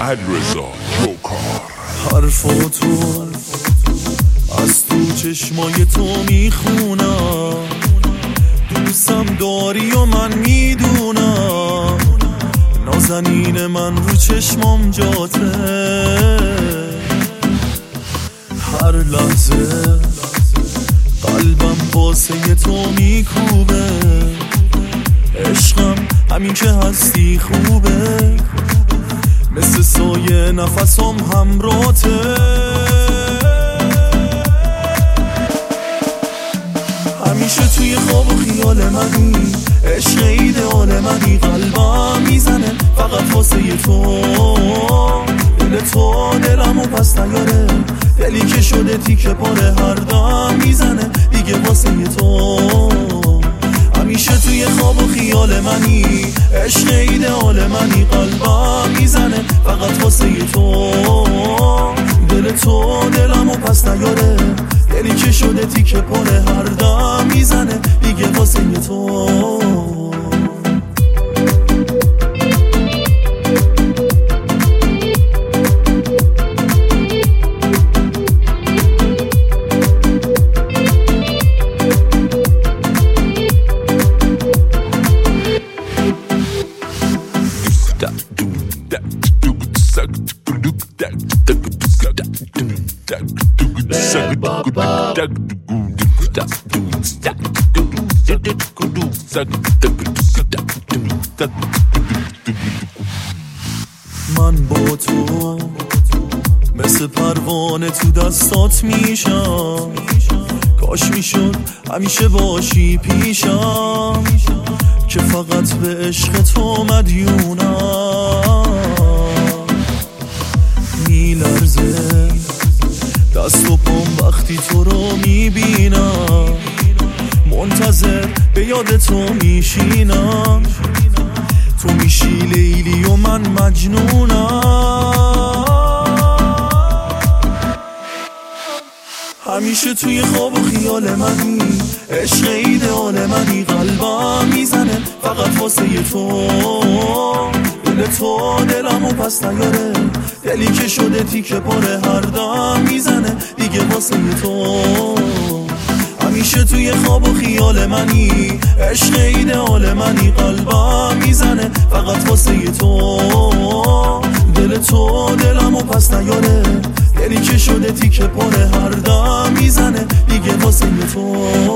علیرضا جوکار. حرف تو از تو چشمای تو میخونم، دوستم داری و من میدونم، نازنین من رو چشمام جاته، هر لحظه قلبم واسه تو میکوبه، عشقم همین که هستی خوبه، مثل سایه نفسم همراته، همیشه توی خواب و خیال منی، عشق ایدئال منی، قلبم میزنه فقط واسه تو، دل تو دلمو پس نیاره، دلی که شده تیکه پاره هر دم میزنه دیگه واسه تو، همیشه توی خواب و خیال منی، عشق ایدئال منی، قلبم میزنه فقط واسه تو، دل تو دلمو پس نیاره، دلی که شده تیکه پاره هر دم میزنه دیگه واسه تو. من با تو مثل پروانه تو دستات میشم، کاش میشد همیشه باشی پیشم، که فقط به عشق تو مدیونم، میلرزه دست و پام وقتی تو رو میبینم، منتظر به یاد تو میشینم، تو میشی لیلی و من مجنونم، همیشه توی خواب و خیال منی، عشق ایدئال منی، قلبم میزنه فقط واسه تو، دل تو دلمو پس نیاره، دلی که شده تیکه پاره هر دم میزنه دیگه واسه تو، همیشه توی خواب و خیال منی، عشق ایدئال منی، قلبم میزنه فقط واسه تو، دل تو دلمو پس نیاره، دلی که شده تیکه پاره هر دم میزنه دیگه واسه تو.